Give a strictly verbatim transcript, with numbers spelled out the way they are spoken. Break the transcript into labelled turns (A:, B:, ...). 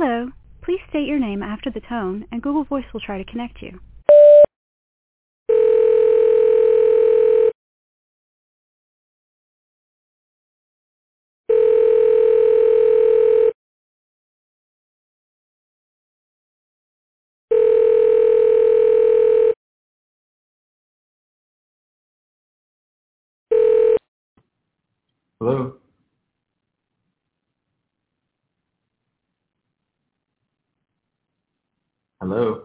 A: Hello. Please state your name after the tone, and Google Voice will try to connect you.
B: Hello? Hello?